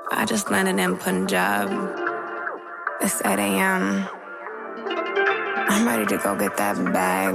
I just landed in Punjab. It's 8 a.m. I'm ready to go get that bag.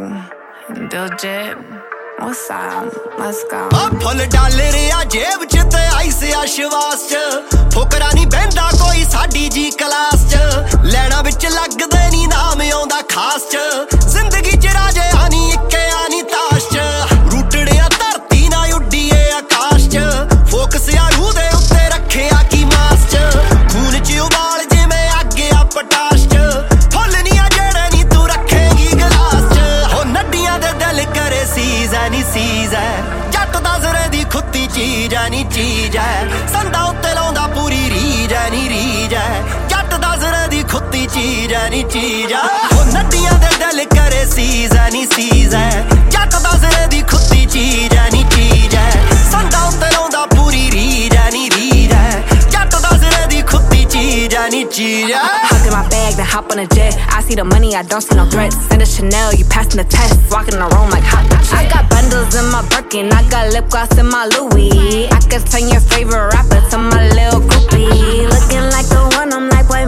Diljit, what's up? Let's go. Full dollar आ जेब च ते ice आश्वास च फुकरा नहीं बहंदा कोई साडी जी class च लैना विच लगदे नी नाम आउंदा खास च जिंदगी च राजे आनी इक्के आनी ताश च रूटड़िया धरती ना उड्डीए आकाश च फोकस आ रूह दे उत्ते रखिया की मास च खून च उबाल जिवें अग आ पटाश च फुल नी आ जेड़े नी तू रखेगी गिलास च हो नड्डियां दे दिल करे सीज है नी सीज है जट दा जरे दी खुत्ती चीज है नी चीज है संदा उत्ते लाउंदा पूरी रीज है नी रीज है जट दा जरे दी खुत्ती चीज है नी चीज है हो नड्डियां दे दिल करे सीज है नी सीज है जट दा जरे दी खुत्ती चीज है नी चीज है संदा उत्ते लाउंदा पूरी रीज है नी रीज है जट दा जरे दी खुत्ती चीज है नी चीज है Hop in my bag, then hop on a jet. I see the money, I don't see no threats. Send a Chanel, you passing the test. Walking in the room like hot. I got bundles in my Birkin, I got lip gloss in my Louis. I could turn your favorite rapper to my little groupie. Looking like the one, I'm like, boy,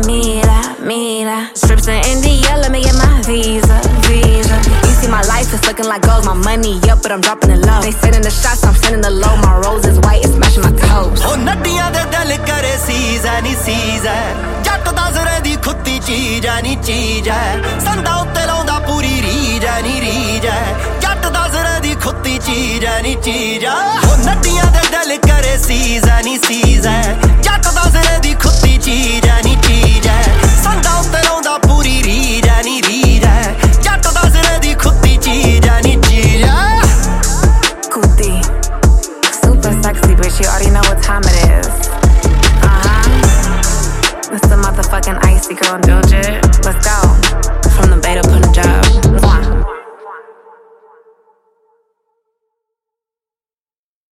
mira. Strips in India, let me get my visa. You see my life, it's looking like gold. My money up, but I'm dropping it low. They sending the shots, I'm sending the low. My rose is white, it's matching my toes. Oh, नड्डियां दे दिल करे seize है नी seize है जट दा जरे दी खुत्ती चीज है नी चीज है संदा उत्ते लाउंदा पूरी रीज है नी रीज है जट दा जरे दी खुत्ती चीज है नी चीज है हो नड्डियां दे दिल करे सीज है नी सीज है जट दा जरे दी खुत्ती चीज है नी चीज है संदा उत्ते लाउंदा पूरी रीज है नी रीज है जट दा जरे दी खुत्ती चीज है नी चीज है Kuti, super sexy, bitch. You already know what time it is. It's the motherfucking icy girl, Diljit. Let's go.